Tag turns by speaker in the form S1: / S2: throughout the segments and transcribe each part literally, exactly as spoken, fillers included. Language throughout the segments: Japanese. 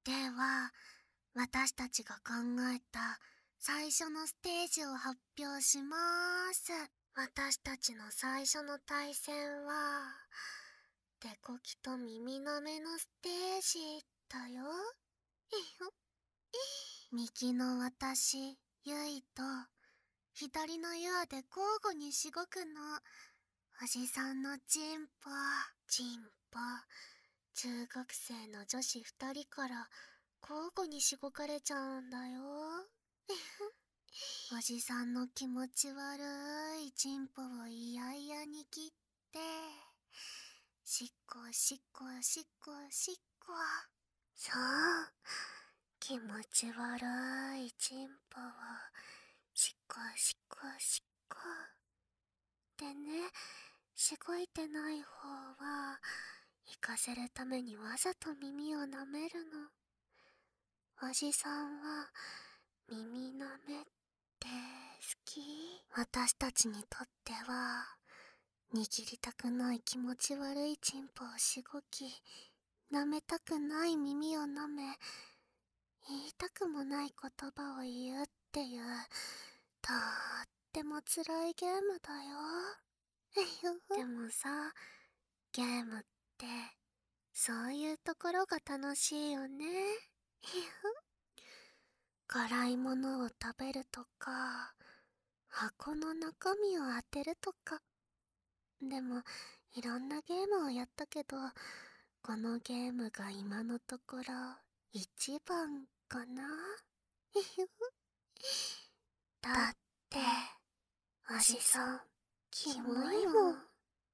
S1: では、私たちが考えた最初のステージを発表しまーす。私たちの最初の対戦は、手こきと耳なめのステージだよ。右の私、ゆいと、左のゆあで交互にしごくの。おじさんのチンポ、チンポ、中学生の女子二人から交互にしごかれちゃうんだよ。おじさんの気持ち悪いチンポをいやいやに切って、しっこしっこしっこしっこ。そう、気持ち悪いチンポをしっこしっこしっこ。でね、しごいてない方は行かせるためにわざと耳を舐めるの。おじさんは耳舐めって好き？私たちにとっては握りたくない気持ち悪いチンポをしごき、舐めたくない耳を舐め、言いたくもない言葉を言うっていう、とっても辛いゲームだよ。でもさ、ゲームってそういうところが楽しいよね。辛いものを食べるとか、箱の中身を当てるとか。でもいろんなゲームをやったけど、このゲームが今のところ一番かな。だっておじさんキモいもん。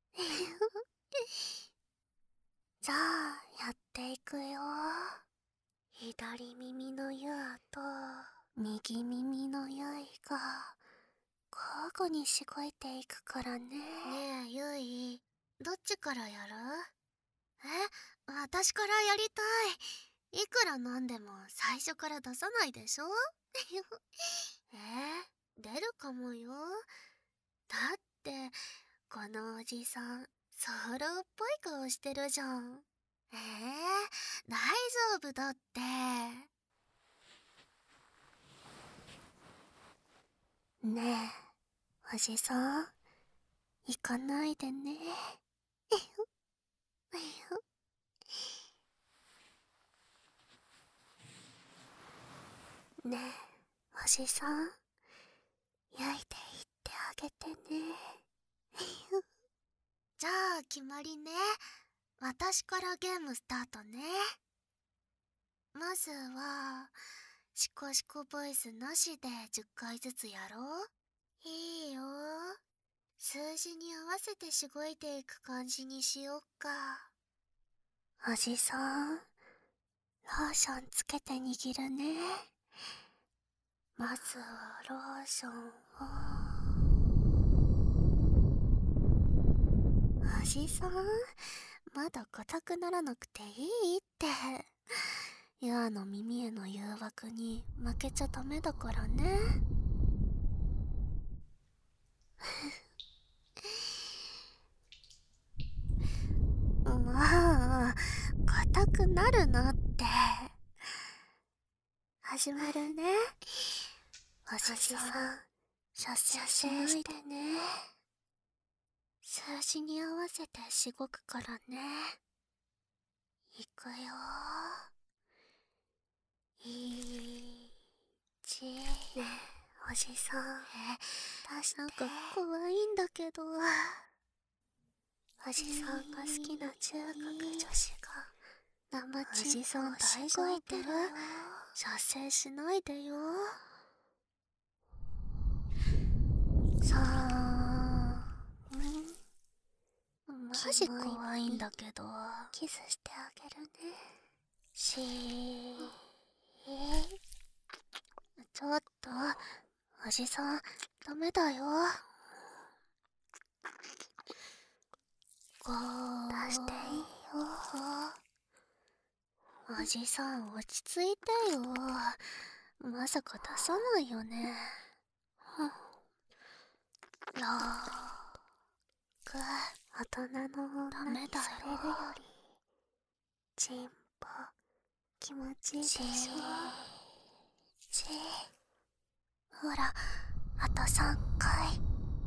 S1: じゃあやっていくよ。左耳のゆあと右耳のゆいが交互にしごいていくからね。ねえゆい、どっちからやる？え、私からやりたい。いくらなんでも最初から出さないでしょ。えー、出るかもよ。だってこのおじさんソウルっぽい顔してるじゃん。えー、大丈夫だって。ねえおじさん、行かないでね。ねえおじさん、焼いていってあげてね。じゃあ決まりね。私からゲームスタートね。まずはシコシコボイスなしでじゅっかいずつやろう。いいよ。数字に合わせてしごいていく感じにしよっか。おじさん、ローションつけて握るね。まずはローションを。おじさん、まだ硬くならなくていいって。ユアの耳への誘惑に負けちゃダメだからね。まあ、硬くなるなって。始まるね。おじさん、射精しないでね。数字に合わせてしごくからね。いくよ。いち。ねえおじさん、出して。なんか怖いんだけど。おじさんが好きな中学女子が生チンポをしごいてる。射精しないでよ。さあ、マジ怖いんだけど。キスしてあげるね。しー。ちょっとおじさんダメだよ。こう出していいよ。おじさん落ち着いてよ。まさか出さないよね。ろく。大人の女にされるよりチンポ気持ちいいでしょ。ちほら、あとさんかい。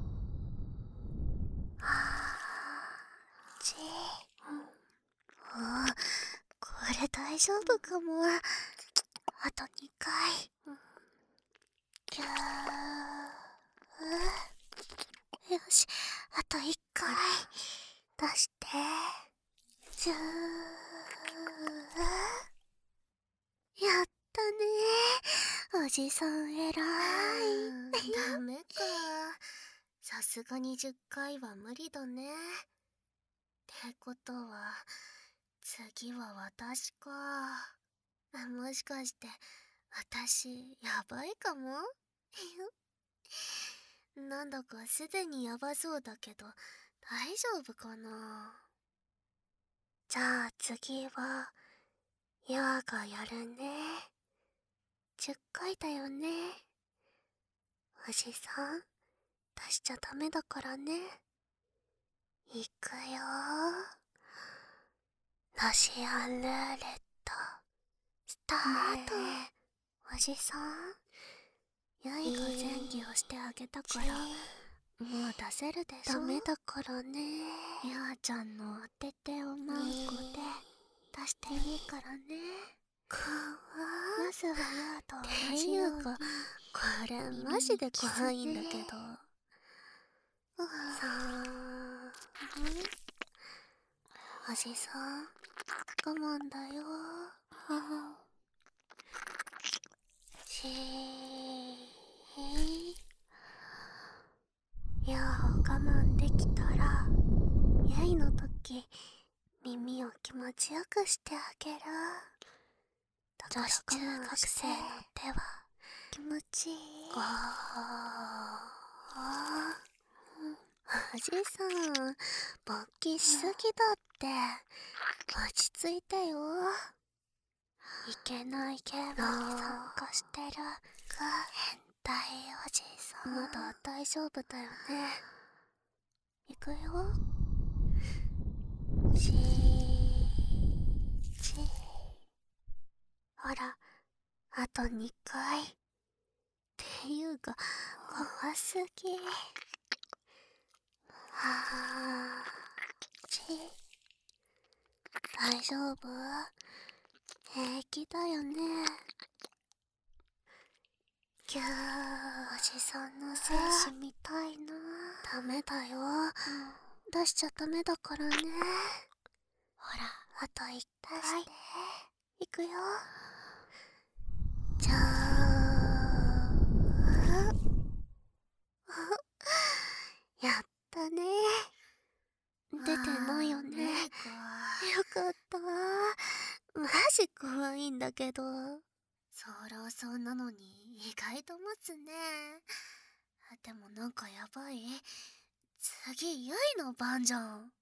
S1: あーちうん、これ大丈夫かも。あとにかい。ぎゅー。よし、あといっかい。出して。じゅー。やったねー。おじさん偉い。ダメか。さすがにじゅっかいは無理だね。ってことは、次は私か。もしかして、私、やばいかもなんだかすでにやばそうだけど、大丈夫かな。じゃあ次は、ヤーがやるね。じゅっかいだよね。おじさん、出しちゃダメだからね。いくよー。ロシアンルーレット、スタート。ねえ、おじさん、ヤイが前儀をしてあげたから、もう出せるでしょ。ダメだからね。ヤーちゃんのお手手をマンコで出していいからね。かわまずはヤーと同じように。これマジで怖いんだけど。さあ、おじさん、我慢だよ。しー。ヤーを我慢できたら、ヤイのとき、耳を気持ちよくしてあげる。女子中学生の手は気持ちいい。ああ、おじさん、勃起しすぎだって。落ち着いてよ。いけないゲームに参加してる変態おじさん。まだ大丈夫だよね。いくよ。しーちー。ほら、あとにかい。っていうか、怖すぎ。はーち。大丈夫？平気だよね。ぎゅー。おじさんの精子みたいな。ダメだよ。出しちゃダメだからね。ほら、あといっかい。いくよ。じゃーん。やったね。出てないよね。よかったー。マジ怖いんだけど。そらそうなのに意外と持つね。でもなんかやばい。次、ユイの番じゃん。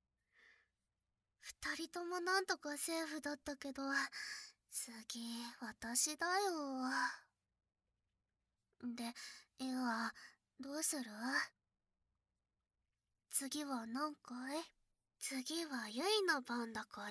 S1: 二人ともなんとかセーフだったけど、次、私だよ。で、ユア、どうする？次は何回？次はユイの番だから、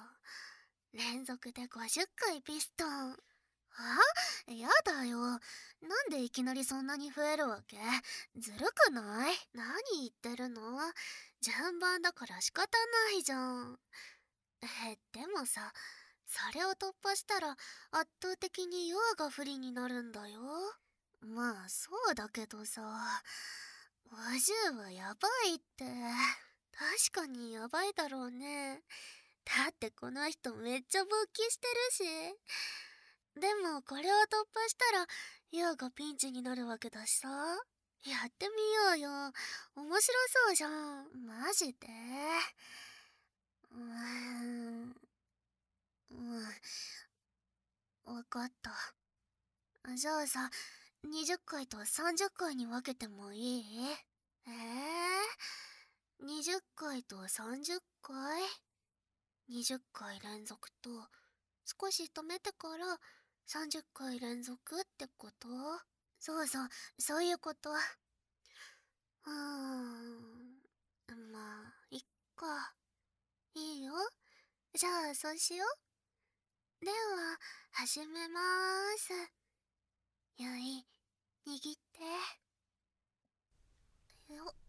S1: 連続でごじゅっかいピストン。あ？やだよ。なんでいきなりそんなに増えるわけ？ずるくない？何言ってるの？順番だから仕方ないじゃん。え、でもさ、それを突破したら圧倒的にヨアが不利になるんだよ。まあそうだけどさ、ごじゅうはやばいって。確かにやばいだろうね。だってこの人めっちゃ勃起してるし。でもこれを突破したらヨアがピンチになるわけだしさ。やってみようよ。面白そうじゃん。マジで？うーん。うん。わかった。じゃあさ、にじゅっかいとさんじゅっかいに分けてもいい？えー、にじゅっかいとさんじゅっかい？ にじゅっかい連続と、少し止めてからさんじゅっかい連続ってこと？そうそう、そういうこと。うーん。まあ、いっか。いいよ。じゃあ、そうしよでは始めまーす。ゆい、握ってよっ。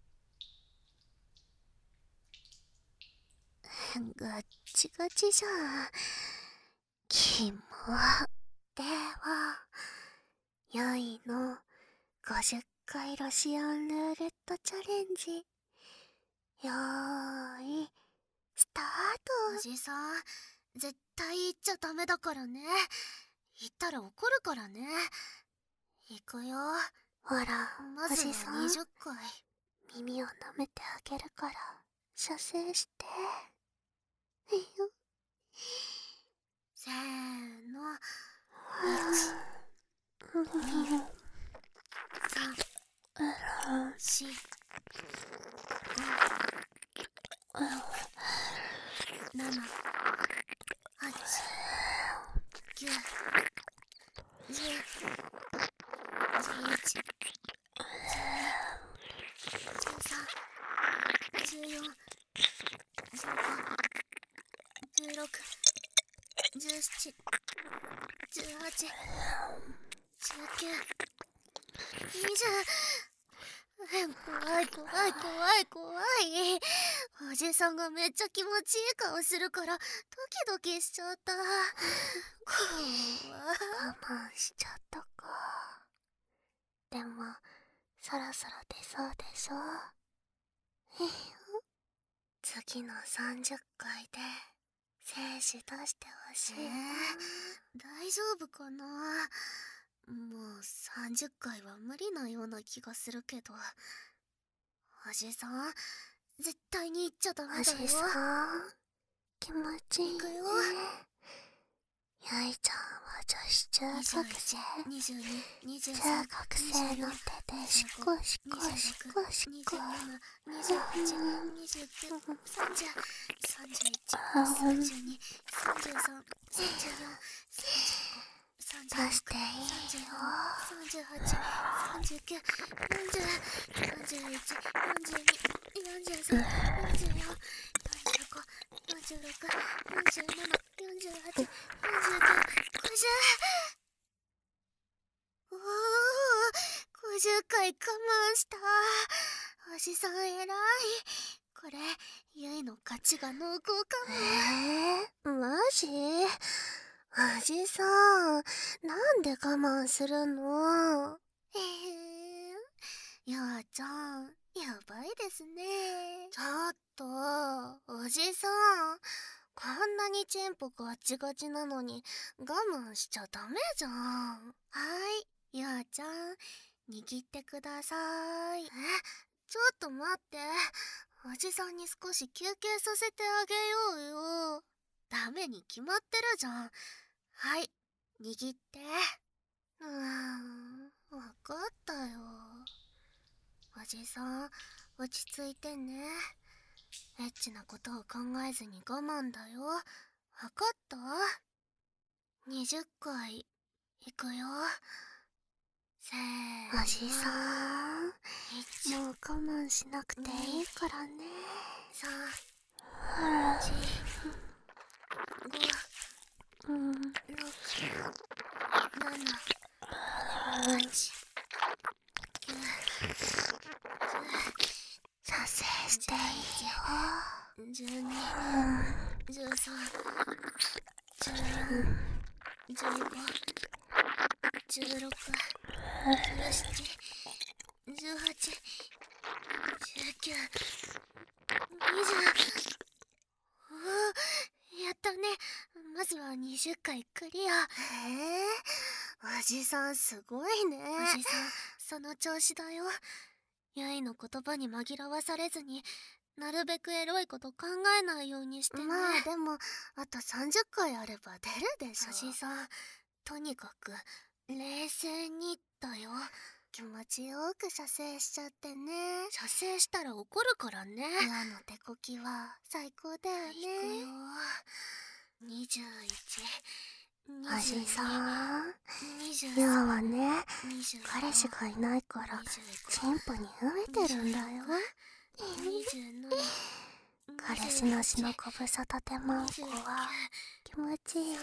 S1: ガッチガチじゃん。キモ。ではゆいのごじゅっかいロシアンルーレットチャレンジ、よーいスタート。おじさん、絶対言っちゃダメだからね。言ったら怒るからね。いくよ。ほら、まずはにじゅっかい。耳を舐めてあげるから射精して。せーの。いち、に、さん、し、ご、ろく、なな、はち、きゅう、じゅう、じゅういち、じゅうに、じゅうさん、じゅうよん、じゅうご、じゅうろく、じゅうなな、じゅうはち、じゅうきゅう、にじゅう。怖い怖い怖い怖い。おじさんがめっちゃ気持ちいい顔するからドキドキしちゃった。怖い。我慢しちゃったか。でもそろそろ出そうでしょ。次のさんじゅっかいで精子出してほしい。えー、大丈夫かな。もうさんじゅっかいは無理なような気がするけど。おじさん、絶対に言っちゃダメだよ。おじさん、気持ちいいね。いくよ。ゆいちゃんは女子中学生。にじゅういち、にじゅうに、にじゅうさん、中学生の手でシコシコシコシコ。にじゅうはち、にじゅうきゅう、さんじゅう、さんじゅういち、さんじゅうに、さんじゅうさん、さんじゅうよん、さんじゅうご、さんじゅうろく、さんじゅうなな、さんじゅうはち、さんじゅうきゅう、よんじゅう、よんじゅういち、よんじゅうに、よんじゅうさん、よんじゅうよん、よんじゅうご、よんじゅうろく、よんじゅうなな、よんじゅうはち、よんじゅうきゅう、ごじゅう。おー、ごじゅっかい我慢した。おじさん偉い。これゆいの勝ちが濃厚かも。えー、マジ？おじさん、なんで我慢するの？えー、やーちゃん、やばいですね。ちょっと、おじさん、こんなにチンポガチガチなのに我慢しちゃダメじゃん。はい、やーちゃん、握ってください。え、ちょっと待って。おじさんに少し休憩させてあげようよ。ダメに決まってるじゃん。はい、握って。うーん、わかったよ。おじさん、落ち着いてね。エッチなことを考えずに我慢だよ。わかった？ にじゅっ 回いくよ。せーの。おじさん、もう我慢しなくていいからね。さん、よん、ご、ろく、なな、はち、きゅう、射精していいよ。じゅうに、じゅうさん、じゅうよん、じゅうご、じゅうろく、じゅうなな、じゅうはち、じゅうきゅう、にじゅう。おー、やったね。まずはにじゅっかいクリア。へえ、おじさんすごいね。おじさん、その調子だよ。ゆいの言葉に紛らわされずに、なるべくエロいこと考えないようにしてね。まあでも、あとさんじゅっかいあれば出るでしょ。おじさん、とにかく冷静にだよ。気持ちよく射精しちゃってね。射精したら怒るからね。今の手こきは最高だよね。いくよ。にじゅういち、おじさん、今はね、彼氏がいないからチンポに飢えてるんだよ。彼氏なしのご無沙汰でマンコは気持ちいい。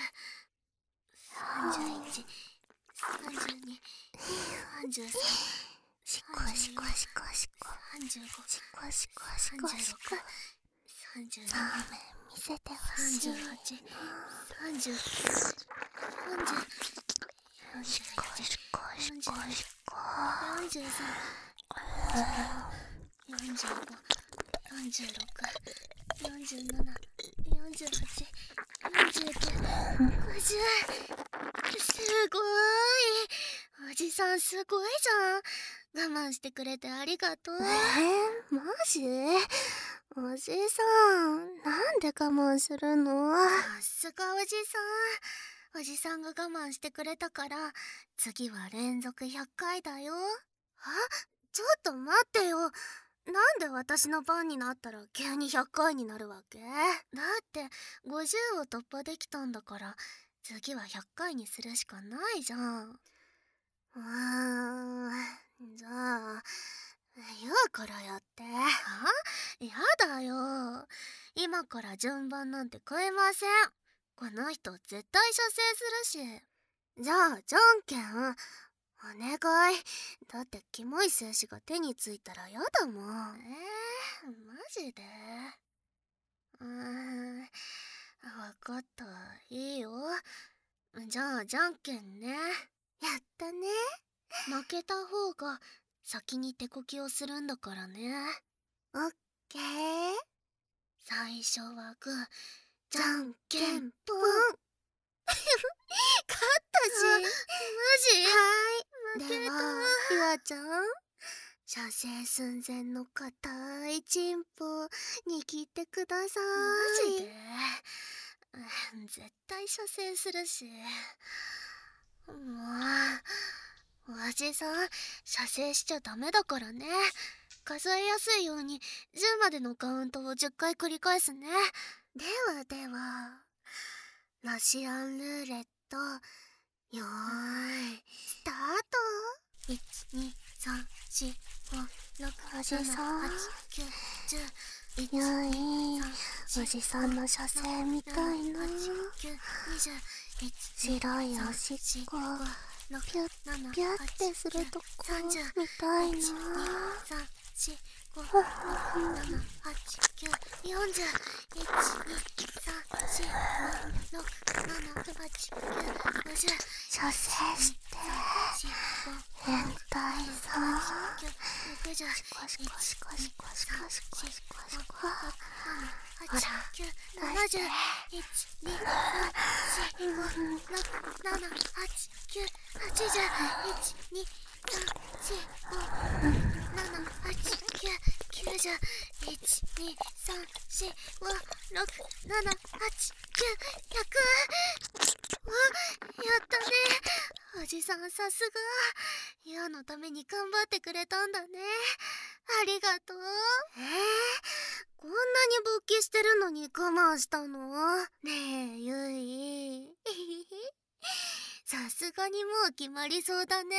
S1: さんじゅう、さんじゅういち、さんじゅうに、さんじゅうさん、しこしこしこしこ、さんじゅうご、しこしこしこしこ、さんじゅうなな、見せてほしい。さんじゅうはち、さんじゅうきゅう、さんじゅう、よんじゅういち、よんじゅうに、よんじゅうさん、よんじゅうご、よんじゅうろく、よんじゅうなな、よんじゅうはち、よんじゅうきゅう、ごじゅう。すごーい。おじさんすごいじゃん。我慢してくれてありがとう。えー、マジ？おじさん、なんで我慢するの？さすがおじさん。おじさんが我慢してくれたから、次は連続ひゃっかいだよ。あ、ちょっと待ってよ。なんで私の番になったら急にひゃっかいになるわけ？だってごじゅうを突破できたんだから、次はひゃっかいにするしかないじゃん。うーん、じゃあ、言うからやって。は？やだよ。今から順番なんて変えません。この人絶対射精するし。じゃあ、じゃんけん、お願い。だってキモい精子が手についたらやだもん。えー、マジで？うーん、わかった。いいよ。じゃあ、じゃんけんね。やったね。負けた方が先に手こきをするんだからね。オッケー。最初はグー、じゃんけんぽん。勝ったし。マジ？はーい。負けた。では、ゆあちゃん。射精寸前の硬いチンポ握ってください。マジで？絶対射精するし。もう、おじさん、射精しちゃダメだからね。数えやすいようにじゅうまでのカウントをじゅっかい繰り返すね。ではでは、ロシアンルーレット、よーい、スタート。いち、に、さん、よん、ご、ろく、なな、はち、きゅう、じゅう。ゆい、おじさんの射精みたいな。白いおしっこ、ピュッピュッってするとこみたいな。ご、ろく、なな、はち、きゅう、よんじゅう。いち、に、さん、よん、ご、ろく、なな、はち、きゅう、ごじゅう。射精して変態さ。シコシコシコシコシコシコシコシコシコ。ほら、ななじゅう。いち、に、さん、よん、ご、ろく、なな、はち、きゅう、はちじゅう。いち、に、さん、よん、ご、なな、はち、きゅう、きゅうじゅう。いち、に、さん、よん、ご、ろく、なな、はち、きゅう、ひゃく。わ、やったね。おじさんさすが。ユアのために頑張ってくれたんだね。ありがとう。えー、こんなに勃起してるのに我慢したの？ねえ、ゆい。さすがにもう決まりそうだね。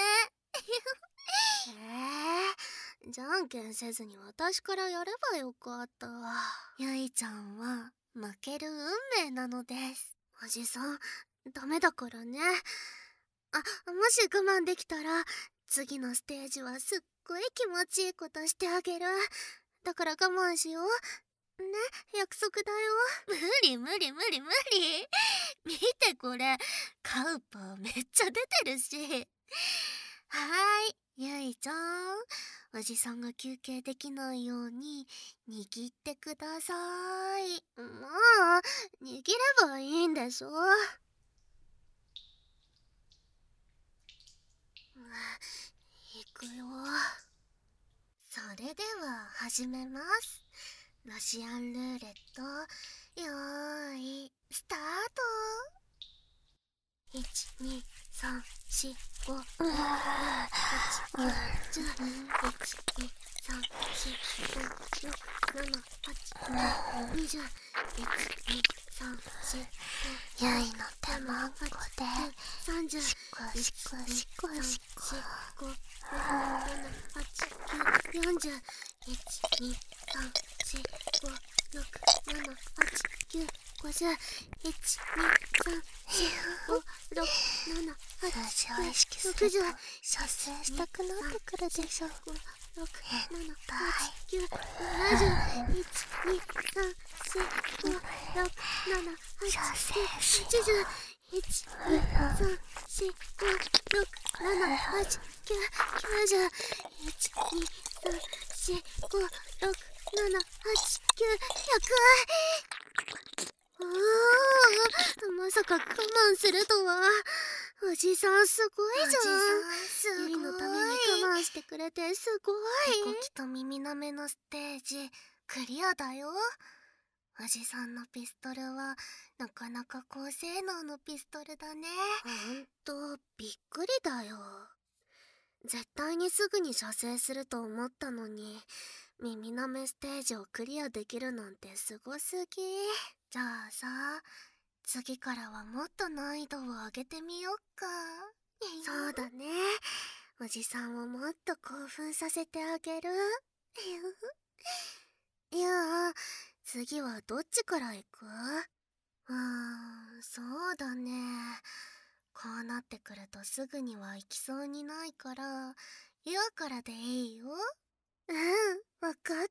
S1: えー、じゃんけんせずに私からやればよかった。ゆいちゃんは負ける運命なのです。おじさん、ダメだからね。あ、もし我慢できたら、次のステージはすっごい気持ちいいことしてあげる。だから我慢しよう。ね、約束だよ。無理無理無理無理。見てこれ、カウパめっちゃ出てるし。はーい、ゆいちゃん。おじさんが休憩できないように握ってください。もう、握ればいいんでしょ。いくよ。それでは始めます。ロシアンルーレット、よーい、スタート。いち、に、さん、よん、ご、ろく、なな、はち、きゅう、じゅう。いち、に、さん、よん、ご、ろく、なな、はち、きゅう、にじゅう。いち、に、さゆいの手まんこでしこしこしこしこ。よんじゅういち、に、さん、し、ご、ろく、なな、はち、きゅう、ごじゅういち、に、さん、し、ご、ろく、なな、はち、きゅう、ろくじゅう、射精したくなってくるでしょ。ご、ろく、なな、はち、きゅう、ななじゅういち、に、さん、し、ご、ろく、なな、はち、きゅう、はちじゅういち、に、さん、し、ご、ろく、なな、はち、きゅう、きゅうじゅういち、に、さん、し、ご、ろく、なな、はち、きゅう、ひゃく。ああ、まさか我慢するとは。おじさんすごいじゃん。おじさんすごい。ゆいのために我慢してくれてすごい。手こきと耳なめのステージクリアだよ。おじさんのピストルはなかなか高性能のピストルだね。ほんとびっくりだよ。絶対にすぐに射精すると思ったのに、耳なめステージをクリアできるなんてすごすぎ。じゃあさ、次からはもっと難易度を上げてみよっか。そうだね。おじさんをもっと興奮させてあげる。いや、次はどっちから行く？うーん、そうだね。こうなってくるとすぐには行きそうにないから、ユウからでいいよ。うん、わかった。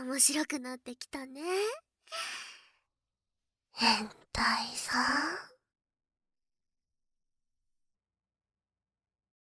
S1: 面白くなってきたね。変態さん。